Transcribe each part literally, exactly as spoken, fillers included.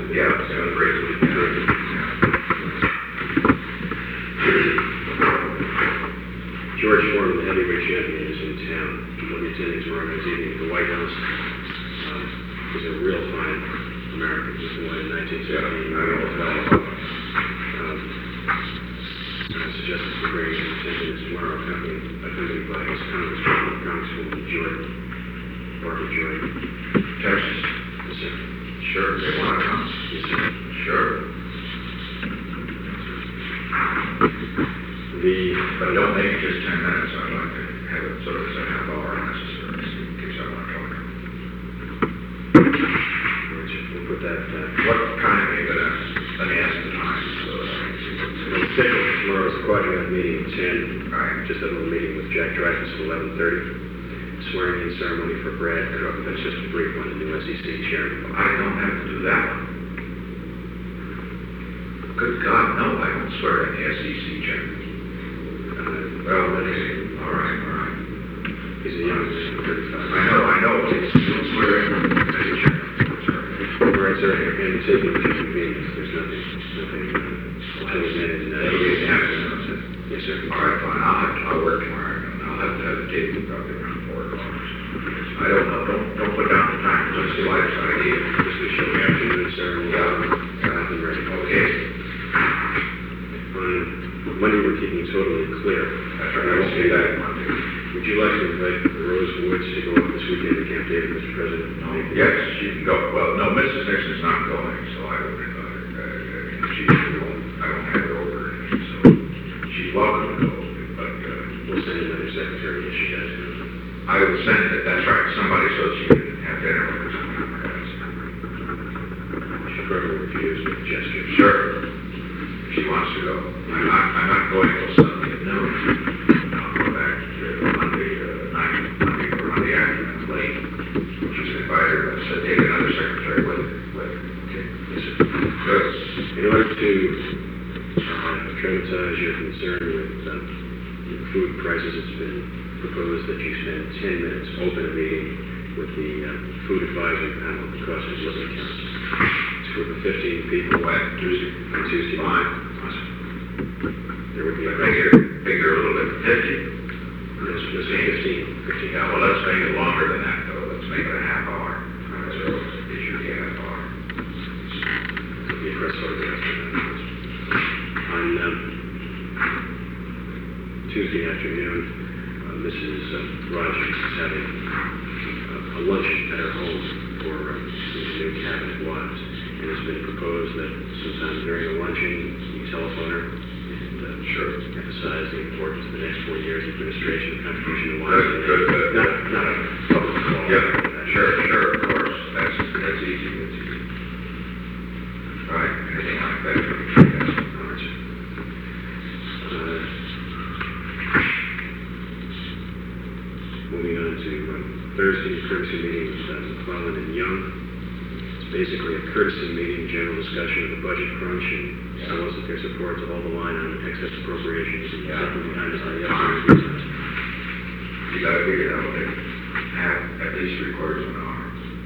Yeah, it's got a great week. George Foreman, the heavyweight champion, is in town. He'll be attending tomorrow night's evening at the White House. Um, he's a real fine American. He was born in nineteen seventeen. I know it's well. Um, I suggested to bring him attendance tomorrow, accompanied, accompanied by his congressman, Congresswoman Jordan, Barbara Jordan. Texas. Yes, sir. Sure, they want to come. Yes, sir. Sure. The, But don't make it just ten minutes. I'd like to have it sort of as a half hour necessary, in case I want to talk. we'll put that, uh, What time are you gonna, let me ask the time, so that I can see the what's. schedule for tomorrow's quadrant meeting at ten. Right. Just had a little meeting with Jack Dreyfus at eleven thirty. Swearing in ceremony for Brad Cook. That's just a brief one, the new S E C chairman. I don't have to do that one. Good God, no, I don't swear in the S E C chairman. Uh, Well, okay, all right, all right. he's a young man, thirty-five. I know, I know, it's, don't swear in as a chairman. All right, sir, and taking the convenience, there's nothing, nothing, uh, until the minute, and, That'll be the uh, afternoon. yes, sir. All right, fine, I'll have, I'll work tomorrow, and I'll have to have the tape probably around four o'clock. I don't know, don't, don't put down the time, let's see why it's idea. Just to show the afternoon, sir, and we'll, uh, have them ready. Okay, On Monday, we're keeping totally clear. that's right, I won't do that Monday. Would you like to invite the Rose Woods to go up this weekend to Camp David, Mister President? Yes, she can go, well, no, Missus Nixon's not going, so I would, uh, uh, she, we won't, I won't have her over, so she's welcome to go, but, uh, We'll send another secretary if she does. I will send it, that's right, somebody so she can have dinner with her sometime, perhaps. She'll probably refuse with a gesture. Sure, if she wants to go. I'm not, I'm not going till Sunday at noon. I'll go back to Monday, uh, night, Monday, or Monday afternoon, late. She's invited, I said, take another secretary with, with, okay. Yes, sir. Good. In order to uh, dramatize your concern with um, food prices, it's been proposed that you spend ten minutes, open a meeting with the uh, food advisory panel of the cost of living council. It's a group of fifteen people. When, Tuesday? On Tuesday. Fine. There would be I a figure, figure a little bit, fifty. This was fifteen. fifteen. Yeah, well, let's make it longer than that, though. Let's make it a half hour. So it should be a half hour. It'll be a press photograph. On um, Tuesday afternoon, uh, Missus Uh, Rogers is having uh, a lunch at her home for uh, the new cabinet wives. And it's been proposed that sometime during the luncheon, you telephone her and uh, sure emphasize the importance of the next four years of administration and contribution to wives. Good, good, good. Not, not a public call. Yeah, sure, sure, of course. That's, that's easy, that's easy. Right, anything like that. Yes. All right, sir. Uh, Moving on to um, Thursday's courtesy meeting with uh, McClellan and Young. It's basically a courtesy meeting, general discussion of the budget crunch, and solicit their support to hold the line on excess appropriations and Yeah. second behind us on the Fine. other. You gotta figure out what they have at least three quarters of an hour.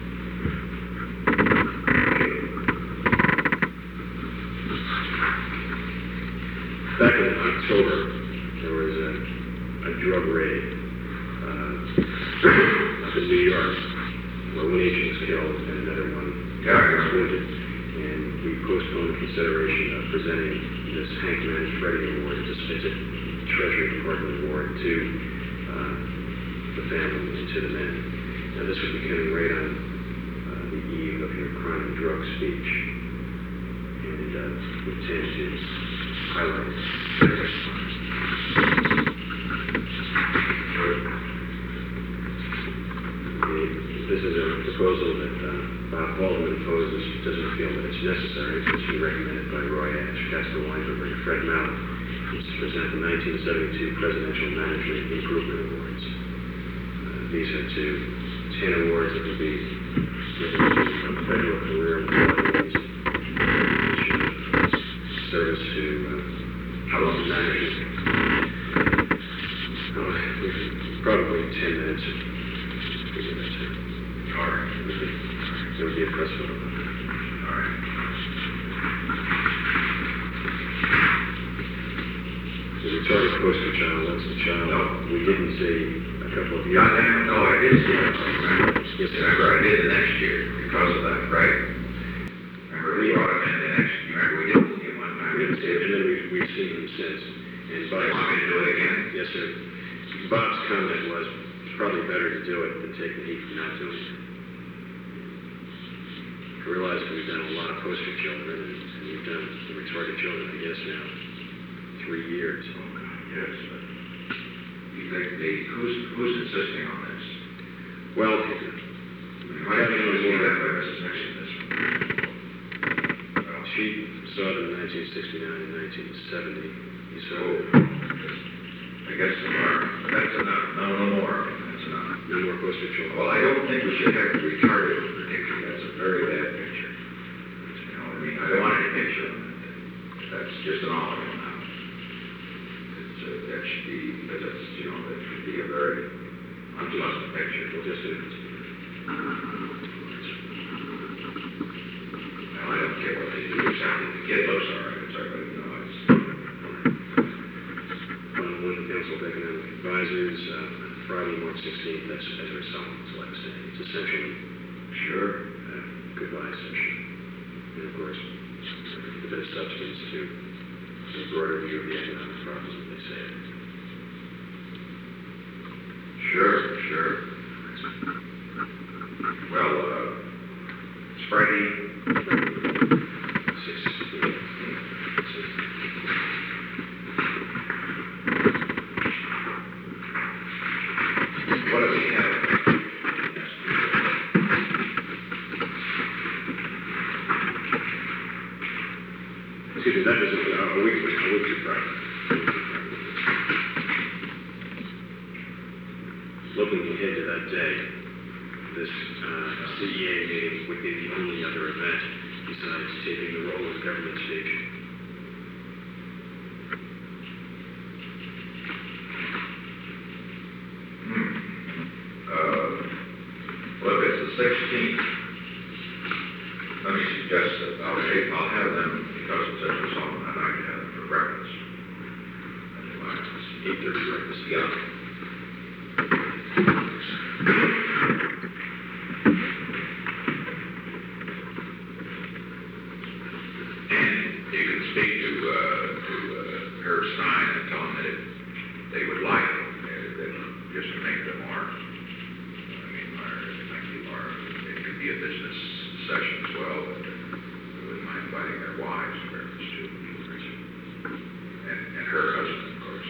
Back in October, there was a, a drug raid uh, up in New York, where one agent was killed and another one Yeah, I was know. wounded. And we postponed consideration of presenting this Hank Manfredi Award as a Treasury Department award to uh, the family and to the men. Now, this would be coming right on uh, the eve of your crime and drug speech, and uh, we intend to highlight it. This is a proposal that uh, Bob Baldwin opposes, doesn't feel that it's necessary. It's been recommended by Roy Ash, Casper Weinberger, and Fred Mallett. It's to present the nineteen seventy-two Presidential Management Improvement Awards. Uh, these are two ten awards that will be given to federal career employees, service to uh, how long managers. Uh, probably ten minutes. All right. There would be a press photo. All right. The retarded poster child, that's the child No. we didn't see a couple of years Yeah, ago. damn, no, I did see it, remember? Yes, sir. Remember, I did the next year because of that, right? Remember, we brought him in the next, you remember, we didn't see him one time, we didn't see And him. then we've, we've seen him since. And So you want me to do it again? Yes, sir. Bob's comment was, it's probably better to do it than take the heat for not doing it. I realize that we've done a lot of poster children, and and we've done the retarded children, I guess now, three years. Oh, God, yes, but you think the, who's, who's insisting on this? Well, You might be able to see that by Missus Nixon this one. Well, she saw it in nineteen sixty-nine and nineteen seventy. You saw So, it. I guess the bar, but that's enough, no, no more, that's enough. No more poster children. Well, I don't think we should have to retard it with the picture, that's a very bad picture. You know what I mean, I don't want any picture on it, that's just an olive now. It's, uh, that should be, that- that's, you know, that should be a very unpleasant picture. We'll just do it. Well, I don't care what they do, it's how the kid looks all right, it's all right, you know, it's. One one of the Council of Economic Advisors, uh, Friday, March sixteenth, that's Ezra Solomon, so like I say, it's essentially Sure. a goodbye session. And of course, a bit of substance to a broader view of the economic problems that they say. Sure, sure. Well, uh, it's Friday, Six, what do we have? excuse me, that is a, a week, a week to Friday. Looking ahead to that day, this uh, C E A meeting would be the only other event besides taking the role of government speech. Hmm. Uh, well, if it's the sixteenth, let me suggest that I'll, take- I'll have them, because it's such a song, I'd like to have them for breakfast. Eight thirty breakfast. Yeah. And you can speak to, uh, to, uh, Herb Stein and tell him that if they would like, uh, that just to make them more, I mean, more, make it more, it could be a business session as well, but we wouldn't mind inviting their wives to breakfast too. And, and her husband, of course.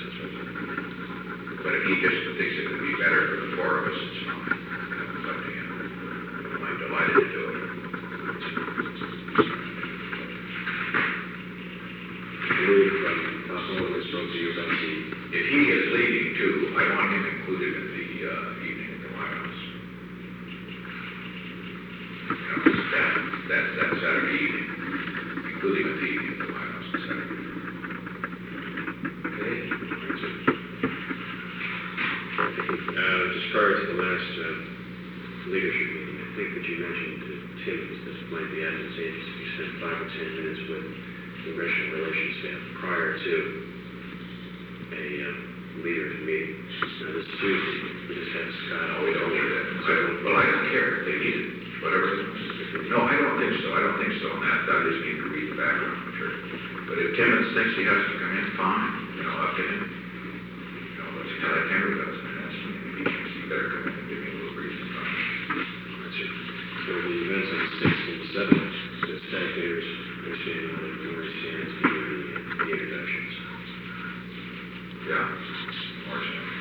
But if he just thinks it would be better for the four of us, it's fine. It's up to him. I'm delighted to do it. I believe um, Bob Sullivan spoke to you about the, If he is leaving too, I want him included in the uh, evening at the White House. You know, that, that, that Saturday evening, including at the evening at the White House on Saturday. okay, uh, just prior to the last uh, leadership meeting, I think that you mentioned to Tim that it might be advantageous if you spent five or ten minutes with congressional relations staff prior to a uh, leaders meeting. Now this Tuesday, we just had Scott. No, we don't need that. I don't, well, I don't care if they need it, whatever. No, I don't think so, I don't think so, and that, that is need to read the background material. But if Timmons thinks he has to come in, fine, you know, up to him. You know, let's tell that Henry does, and that's, he thinks he better come in and give me a little reason time. That's it. So the events on the sixth and the seventh, the spectators understanding how the memory stands for the, the introductions. Yeah, or,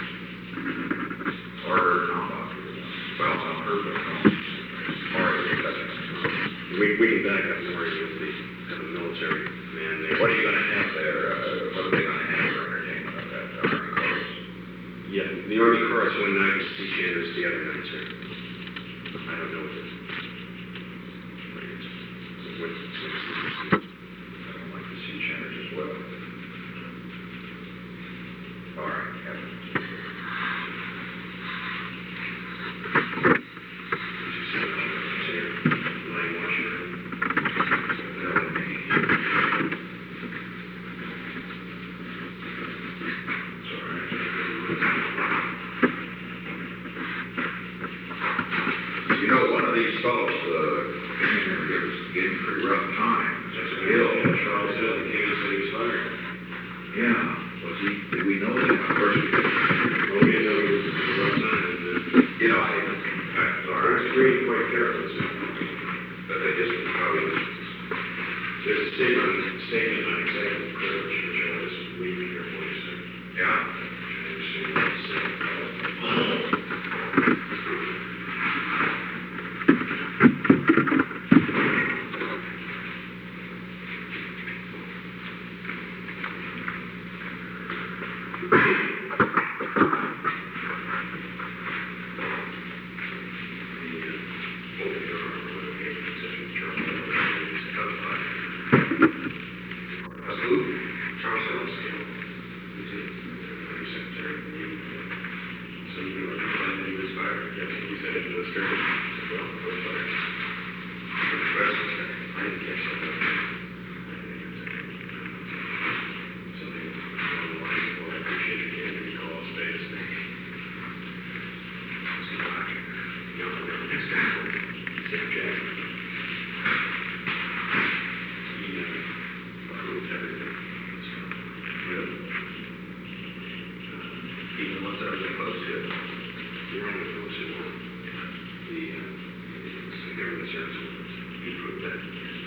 or, no, well, I don't heard, but no. Or, We, we can back up more with the, have a military man there. what are you gonna have there, uh, what are they gonna have for entertainment of that Army Corps? Yeah, the Army Chorus one night and Sea Chanters the other night, sir. I don't know what it is. What it is. What, what is it? I don't like the sea chanters as well. All right, Kevin. Line Washington. fellows, uh, came in and gave us, gave him a pretty rough time. That's a hill. Charles Hill, he came and said he was fired. Yeah, was he, did we know that? Of course we did. Well, we didn't know he was a rough time, and, uh, You know, I, I'm I sorry, was reading quite carefully, so. but they just probably was, There's a statement, statement on executive privilege, which I was reading here for you, sir. yeah. Trying to see what it said. Even once I was opposed to it. You're on the phone, so the, uh, the government service, he proved that.